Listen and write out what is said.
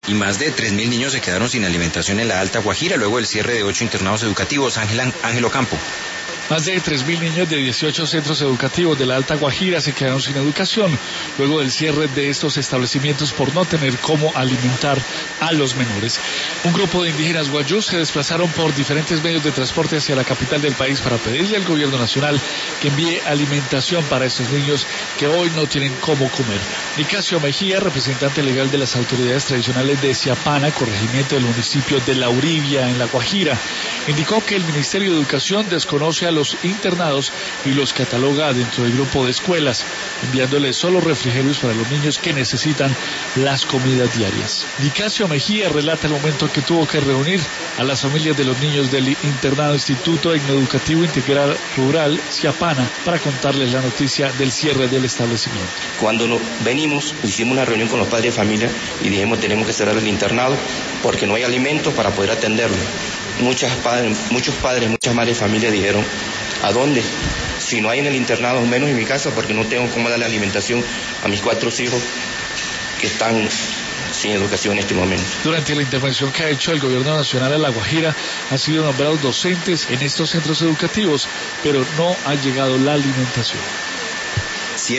y más de 3.000 niños se quedaron sin alimentación en la Alta Guajira luego del cierre de 8 internados educativos. Ángel Ocampo. Más de 3.000 niños de 18 centros educativos de la Alta Guajira se quedaron sin educación luego del cierre de estos establecimientos por no tener cómo alimentar a los menores. Un grupo de indígenas guayús se desplazaron por diferentes medios de transporte hacia la capital del país para pedirle al gobierno nacional que envíe alimentación para estos niños que hoy no tienen cómo comer. Nicasio Mejía, representante legal de las autoridades tradicionales de Siapana, corregimiento del municipio de La Uribia, en La Guajira, indicó que el Ministerio de Educación desconoce a los internados y los cataloga dentro del grupo de escuelas, enviándoles solo refrigerios para los niños que necesitan las comidas diarias. Nicasio Mejía relata el momento que tuvo que reunir a las familias de los niños del internado Instituto Educativo Integral Rural Siapana para contarles la noticia del cierre del establecimiento. Cuando venimos, hicimos una reunión con los padres de familia y dijimos tenemos que cerrar el internado porque no hay alimentos para poder atenderlo. Muchos padres, muchas madres de familia dijeron, ¿a dónde? Si no hay en el internado, menos en mi casa, porque no tengo cómo darle alimentación a mis 4 hijos que están sin educación en este momento. Durante la intervención que ha hecho el gobierno nacional a La Guajira, han sido nombrados docentes en estos centros educativos, pero no ha llegado la alimentación.